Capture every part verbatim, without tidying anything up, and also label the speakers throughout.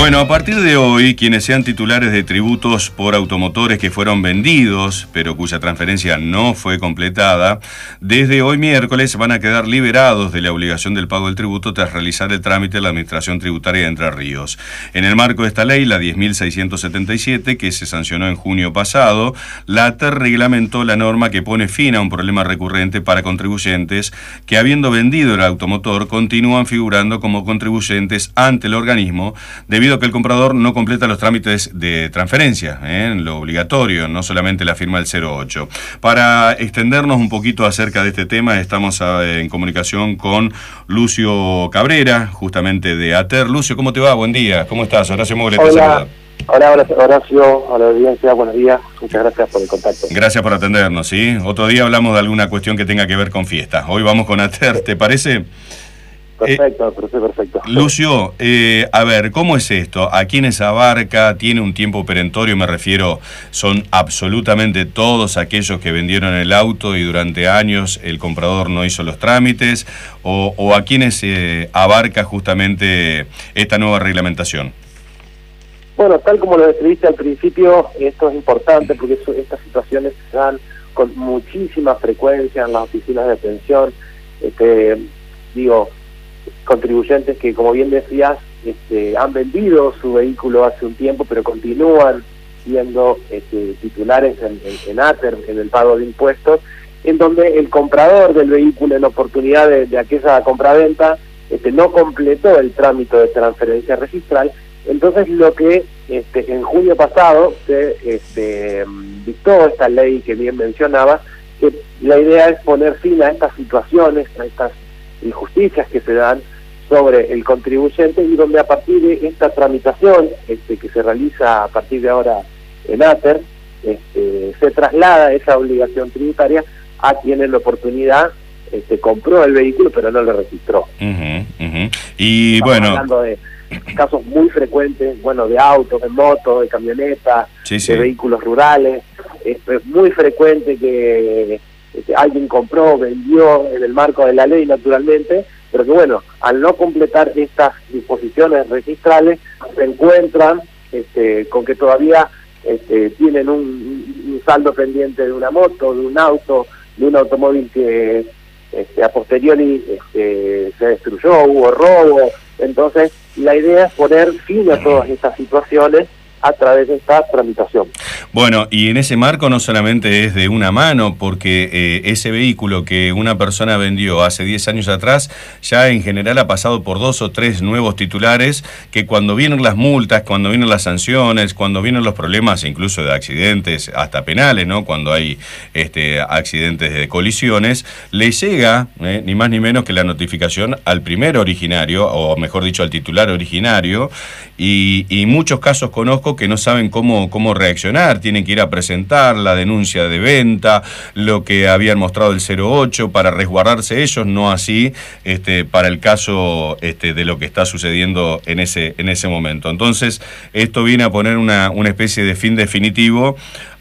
Speaker 1: Bueno, a partir de hoy, quienes sean titulares de tributos por automotores que fueron vendidos, pero cuya transferencia no fue completada, desde hoy miércoles van a quedar liberados de la obligación del pago del tributo tras realizar el trámite de la Administración Tributaria de Entre Ríos. En el marco de esta ley, la diez mil seiscientos setenta y siete, que se sancionó en junio pasado, la A T E R reglamentó la norma que pone fin a un problema recurrente para contribuyentes que, habiendo vendido el automotor, continúan figurando como contribuyentes ante el organismo debido a que el comprador no completa los trámites de transferencia, ¿eh? Lo obligatorio, no solamente la firma del cero ocho. Para extendernos un poquito acerca de este tema, estamos a, en comunicación con Lucio Cabrera, justamente de A T E R. Lucio, ¿cómo te va? Buen día. ¿Cómo estás? Horacio Mogre te saluda.
Speaker 2: Hola, Horacio, a la audiencia, buenos días. Muchas gracias por el contacto.
Speaker 1: Gracias por atendernos, ¿sí? Otro día hablamos de alguna cuestión que tenga que ver con fiestas. Hoy vamos con A T E R, ¿te parece?
Speaker 2: Perfecto, perfecto, perfecto.
Speaker 1: Lucio, eh, a ver, ¿cómo es esto? ¿A quiénes abarca? ¿Tiene un tiempo perentorio? Me refiero, ¿son absolutamente todos aquellos que vendieron el auto y durante años el comprador no hizo los trámites? ¿O, o a quiénes eh, abarca justamente esta nueva reglamentación?
Speaker 2: Bueno, tal como lo describiste al principio, esto es importante porque eso, estas situaciones se dan con muchísima frecuencia en las oficinas de atención. Este, digo, contribuyentes que, como bien decías, este, han vendido su vehículo hace un tiempo, pero continúan siendo este, titulares en, en, en A T E R, en el pago de impuestos, en donde el comprador del vehículo, en oportunidad de, de aquella compraventa, este, no completó el trámite de transferencia registral. Entonces, lo que este, en junio pasado se este, dictó esta ley que bien mencionaba, que la idea es poner fin a estas situaciones, a estas injusticias que se dan sobre el contribuyente, y donde a partir de esta tramitación este, que se realiza a partir de ahora en A T E R, este, se traslada esa obligación tributaria a quien en la oportunidad este, compró el vehículo pero no lo registró.
Speaker 1: Uh-huh, uh-huh. Y
Speaker 2: Estamos
Speaker 1: bueno,
Speaker 2: hablando de casos muy frecuentes, bueno, de autos, de motos, de camionetas,
Speaker 1: sí, sí.
Speaker 2: de vehículos rurales. Es, es muy frecuente que este, alguien compró, vendió en el marco de la ley, naturalmente, pero que bueno, al no completar estas disposiciones registrales, se encuentran este, con que todavía este, tienen un, un saldo pendiente de una moto, de un auto, de un automóvil que este, a posteriori este, se destruyó, hubo robo. Entonces, la idea es poner fin a todas estas situaciones a través de esta tramitación.
Speaker 1: Bueno, y en ese marco no solamente es de una mano, porque eh, ese vehículo que una persona vendió hace diez años atrás, ya en general ha pasado por dos o tres nuevos titulares, que cuando vienen las multas, cuando vienen las sanciones, cuando vienen los problemas incluso de accidentes, hasta penales, ¿no? Cuando hay este, accidentes de colisiones, le llega, eh, ni más ni menos que la notificación al primer originario, o mejor dicho, al titular originario, y, y muchos casos conozco que no saben cómo, cómo reaccionar, tienen que ir a presentar la denuncia de venta, lo que habían mostrado el cero ocho para resguardarse ellos, no así este, para el caso este, de lo que está sucediendo en ese, en ese momento. Entonces, esto viene a poner una, una especie de fin definitivo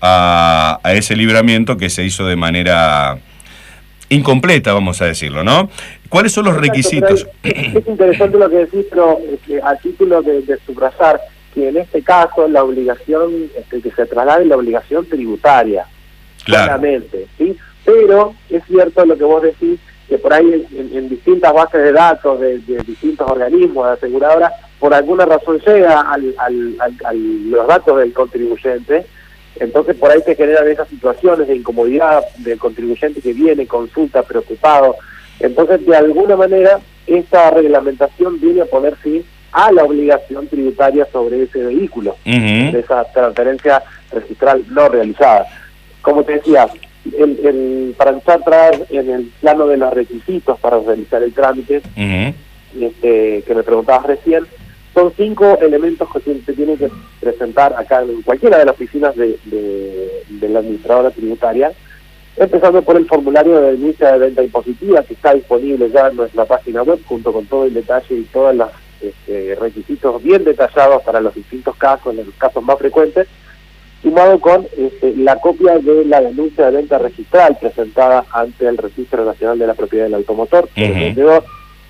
Speaker 1: a, a ese libramiento que se hizo de manera incompleta, vamos a decirlo, ¿no? ¿Cuáles son los requisitos?
Speaker 2: Es, es interesante lo que decís, pero este, a título de, de subrayar, que en este caso la obligación, este, que se traslade la obligación tributaria,
Speaker 1: claro,
Speaker 2: claramente, ¿sí? Pero es cierto lo que vos decís, que por ahí en, en distintas bases de datos de, de distintos organismos de aseguradoras, por alguna razón llega al, al, al, a los datos del contribuyente. Entonces por ahí se generan esas situaciones de incomodidad del contribuyente que viene, consulta, preocupado. Entonces, de alguna manera, esta reglamentación viene a poner fin a la obligación tributaria sobre ese vehículo,
Speaker 1: uh-huh,
Speaker 2: de esa transferencia registral no realizada. Como te decía, el, el, para empezar a traer en el plano de los requisitos para realizar el trámite, uh-huh, este, que me preguntabas recién, son cinco elementos que se tienen que presentar acá en cualquiera de las oficinas de, de, de la administradora tributaria, empezando por el formulario de denuncia de venta impositiva, que está disponible ya en nuestra página web, junto con todo el detalle y todos los este, requisitos bien detallados para los distintos casos, en los casos más frecuentes, sumado con este, la copia de la denuncia de venta registral presentada ante el Registro Nacional de la Propiedad del Automotor, uh-huh, el vendedor,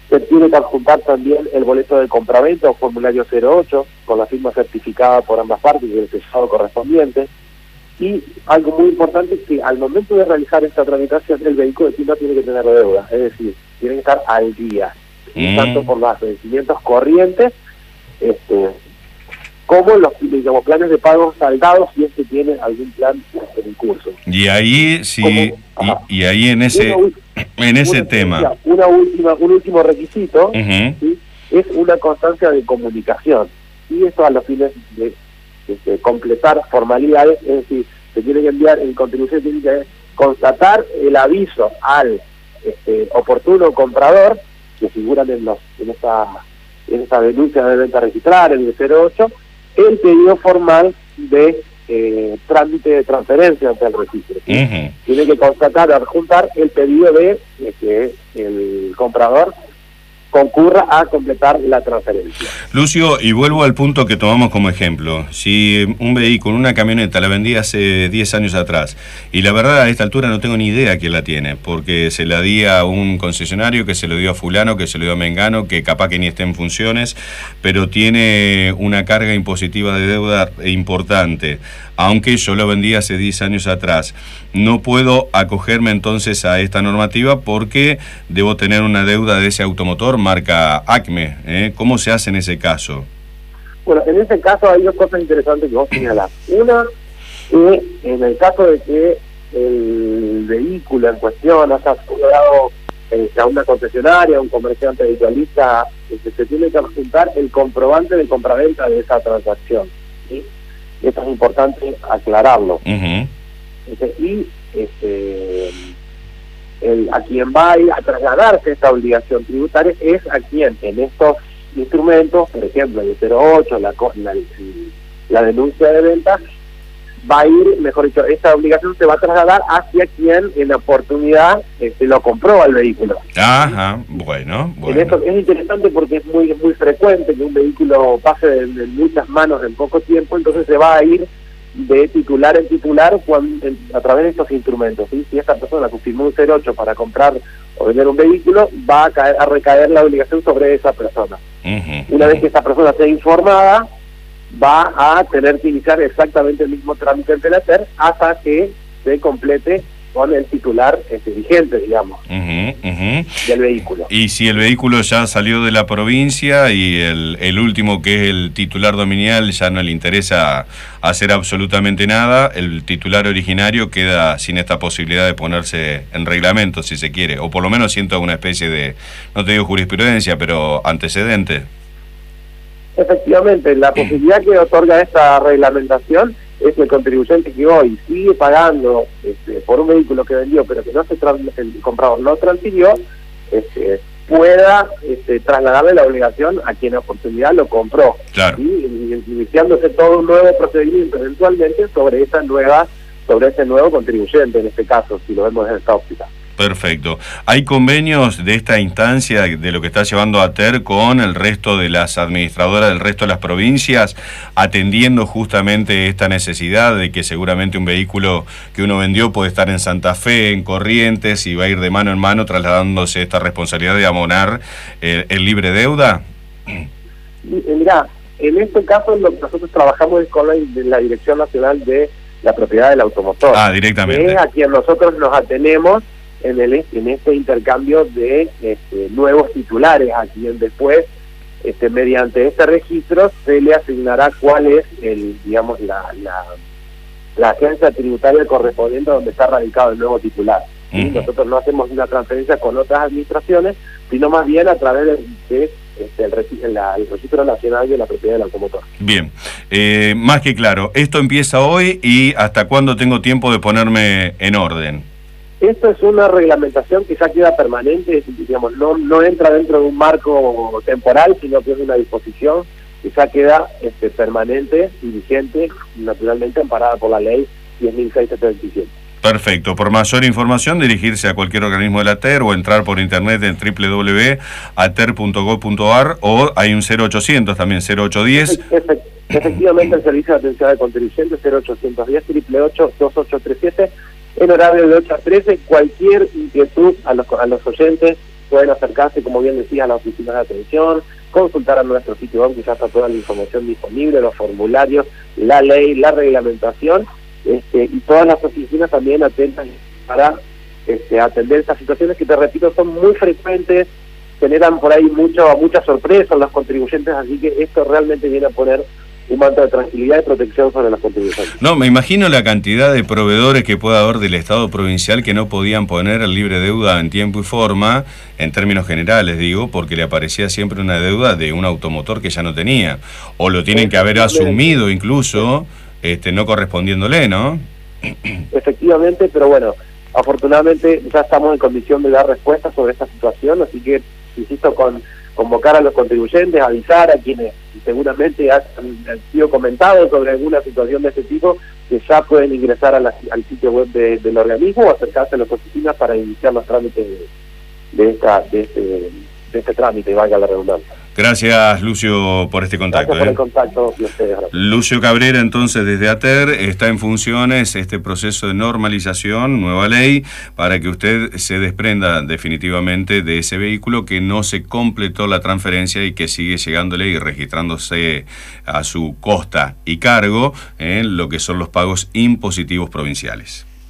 Speaker 2: Se tiene que adjuntar también el boleto de compraventa o formulario cero ocho, con la firma certificada por ambas partes y el sellado correspondiente. Y algo muy importante es que al momento de realizar esta tramitación, el vehículo no tiene que tener deuda, es decir, tiene que estar al día, mm. tanto por los vencimientos corrientes, este, como los digamos, planes de pago saldados, si es que tiene algún plan en curso.
Speaker 1: Y ahí sí, como, y, y ahí en ese una, en ese una, tema.
Speaker 2: Una última, un último requisito uh-huh. ¿sí? es una constancia de comunicación. Y eso a los fines de, de, de completar formalidades, es decir, se tiene que enviar el contribución, tiene que constatar el aviso al este, oportuno comprador, que figuran en los en esta en esta denuncia de venta registrar, en el cero ocho, el pedido formal de eh, trámite de transferencia ante el registro. ¿sí? Uh-huh. Tiene que constatar, adjuntar el pedido de, de que el comprador concurra a completar la transferencia.
Speaker 1: Lucio, y vuelvo al punto que tomamos como ejemplo. Si un vehículo, una camioneta, la vendí hace diez años atrás, y la verdad a esta altura no tengo ni idea quién la tiene, porque se la di a un concesionario, que se lo dio a fulano, que se lo dio a mengano, que capaz que ni esté en funciones, pero tiene una carga impositiva de deuda importante, aunque yo lo vendí hace diez años atrás. No puedo acogerme entonces a esta normativa porque debo tener una deuda de ese automotor marca Acme. ¿eh? ¿Cómo se hace en ese caso?
Speaker 2: Bueno, en ese caso hay dos cosas interesantes que vos señalás. Una, que en el caso de que el vehículo en cuestión haya dado eh, a una concesionaria, a un comerciante habitualista, este, se tiene que adjuntar el comprobante de compraventa de esa transacción. ¿sí? Esto es importante aclararlo. Uh-huh. este, y este, el, a quien va a, ir a trasladarse esta obligación tributaria es a quien en estos instrumentos, por ejemplo el cero ocho, la, la, la denuncia de venta, va a ir, mejor dicho, esta obligación se va a trasladar hacia quien en la oportunidad este, lo compró al vehículo.
Speaker 1: Ajá, bueno, bueno.
Speaker 2: En esto es interesante porque es muy muy frecuente que un vehículo pase de, de muchas manos en poco tiempo, entonces se va a ir de titular en titular cuando, en, a través de estos instrumentos. ¿sí? Si esta persona que firmó un cero ocho para comprar o vender un vehículo, va a, caer, a recaer la obligación sobre esa persona. Uh-huh, Una uh-huh. vez que esa persona sea informada, va a tener que iniciar exactamente el mismo trámite ante la T E R hasta que se complete con el titular este, vigente, digamos, uh-huh, uh-huh. del vehículo.
Speaker 1: Y si el vehículo ya salió de la provincia y el, el último, que es el titular dominial, ya no le interesa hacer absolutamente nada, el titular originario queda sin esta posibilidad de ponerse en reglamento, si se quiere, o por lo menos siento una especie de, no te digo jurisprudencia, pero antecedente.
Speaker 2: Efectivamente, la posibilidad que otorga esta reglamentación es que el contribuyente que hoy sigue pagando este, por un vehículo que vendió, pero que no se el comprador no transfirió, este, pueda este, trasladarle la obligación a quien en oportunidad lo compró.
Speaker 1: Claro.
Speaker 2: ¿sí? Iniciándose todo un nuevo procedimiento eventualmente sobre esa nueva, sobre ese nuevo contribuyente, en este caso, si lo vemos desde esta óptica.
Speaker 1: Perfecto. ¿Hay convenios de esta instancia, de lo que está llevando a T E R, con el resto de las administradoras del resto de las provincias, atendiendo justamente esta necesidad de que seguramente un vehículo que uno vendió puede estar en Santa Fe, en Corrientes, y va a ir de mano en mano trasladándose esta responsabilidad de abonar el, el libre deuda?
Speaker 2: Mirá, en este caso lo que nosotros trabajamos es con la, la Dirección Nacional de la Propiedad del Automotor.
Speaker 1: Ah, directamente.
Speaker 2: Que es a quien nosotros nos atenemos en el en este intercambio de este, nuevos titulares, a quien después este, mediante este registro se le asignará cuál es el digamos la, la, la agencia tributaria correspondiente donde está radicado el nuevo titular. ¿sí? Uh-huh. Nosotros no hacemos una transferencia con otras administraciones, sino más bien a través de, de este, el, registro, la, el Registro Nacional de la Propiedad del Automotor.
Speaker 1: Bien, eh, más que claro, esto empieza hoy, y ¿hasta cuándo tengo tiempo de ponerme en orden?
Speaker 2: Esto es una reglamentación que ya queda permanente, digamos, no no entra dentro de un marco temporal, sino que es una disposición que ya queda este, permanente y vigente, naturalmente amparada por la ley diez mil seiscientos setenta y siete.
Speaker 1: Perfecto. Por mayor información, dirigirse a cualquier organismo de la T E R o entrar por internet en doble u doble u doble u punto a t e r punto gov punto a r, o hay un cero ochocientos también, cero ocho diez.
Speaker 2: Efect efectivamente, el Servicio de Atención al Contribuyente, cero ochocientos diez, triple ocho, dos ocho tres siete, en horario de ocho a trece. Cualquier inquietud a los, a los oyentes pueden acercarse, como bien decía, a las oficinas de atención, consultar a nuestro sitio web, que ya está toda la información disponible, los formularios, la ley, la reglamentación, este, y todas las oficinas también atentas para este, atender estas situaciones que, te repito, son muy frecuentes, generan por ahí mucho, mucha sorpresa en los contribuyentes, así que esto realmente viene a poner un manto de tranquilidad y protección sobre los contribuyentes.
Speaker 1: No, me imagino la cantidad de proveedores que puede haber del Estado provincial que no podían poner el libre deuda en tiempo y forma, en términos generales digo, porque le aparecía siempre una deuda de un automotor que ya no tenía, o lo tienen que haber asumido incluso, este, no correspondiéndole, ¿no?
Speaker 2: Efectivamente, pero bueno, afortunadamente ya estamos en condición de dar respuesta sobre esta situación, así que, insisto, con convocar a los contribuyentes, avisar a quienes seguramente han, han sido comentados sobre alguna situación de este tipo, que ya pueden ingresar a la, al sitio web de, del organismo o acercarse a las oficinas para iniciar los trámites de, de, esta, de, este, de este trámite, valga la redundancia.
Speaker 1: Gracias, Lucio, por este contacto.
Speaker 2: Gracias por
Speaker 1: ¿eh?
Speaker 2: el contacto y ustedes. Gracias.
Speaker 1: Lucio Cabrera, entonces, desde ATER, está en funciones este proceso de normalización, nueva ley, para que usted se desprenda definitivamente de ese vehículo que no se completó la transferencia y que sigue llegándole y registrándose a su costa y cargo en lo que son los pagos impositivos provinciales.